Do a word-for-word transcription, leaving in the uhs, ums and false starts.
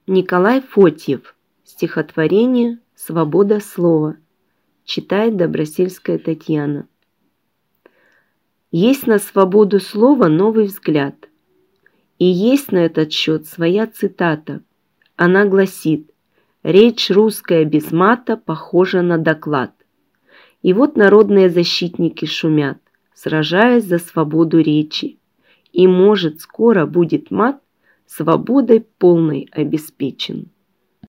Николай Фотьев. Стихотворение «Свобода слова». Читает Добросельская Татьяна. Есть на свободу слова новый взгляд. И есть на этот счет своя цитата. Она гласит: «Речь русская без мата похожа на доклад». И вот народные защитники шумят, сражаясь за свободу речи. И, может, скоро будет мат свободой полной обеспечен.